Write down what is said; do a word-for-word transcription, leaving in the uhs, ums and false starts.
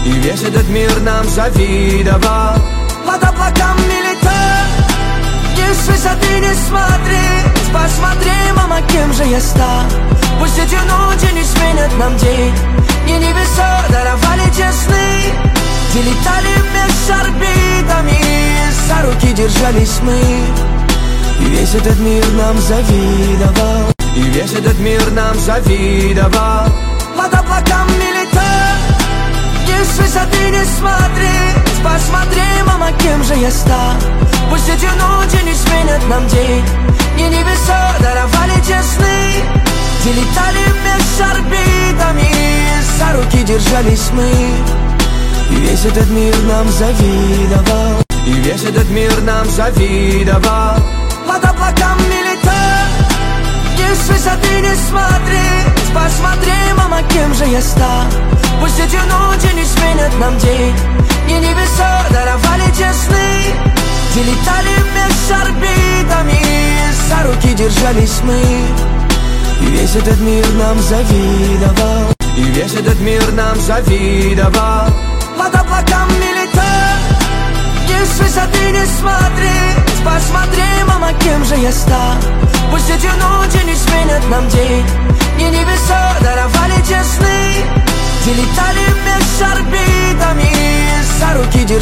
И весь этот мир нам завидовал. Под облаками летать, и с высоты не смотреть. Посмотри, мама, кем же я стал. Пусть эти ночи не сменят нам день, и небеса даровали те сны, где летали меж орбитами, за руки держались мы. И весь этот мир нам завидовал. И весь этот мир нам завидовал. Под облаками летать, и с высоты не смотреть. Посмотри, мама, кем же я стал. Пусть эти ночи не сменят нам день, и небеса даровали те сны, где летали меж орбитами, за руки держались мы. И весь этот мир нам завидовал. И весь этот мир нам завидовал. Под облаками летать, и с высоты не смотреть. Посмотри, мама, кем же я стал. Пусть эти ночи не сменят нам день, и небеса даровали те сны, где летали меж орбитами, за руки держались мы. И весь этот мир нам завидовал. И весь этот мир нам завидовал. Под облаками летать, и с высоты не смотреть. Посмотри, мама, кем же я стал. Пусть эти ночи не сменят нам день, и небеса даровали те сны, где летали меж орбитами, за руки держались.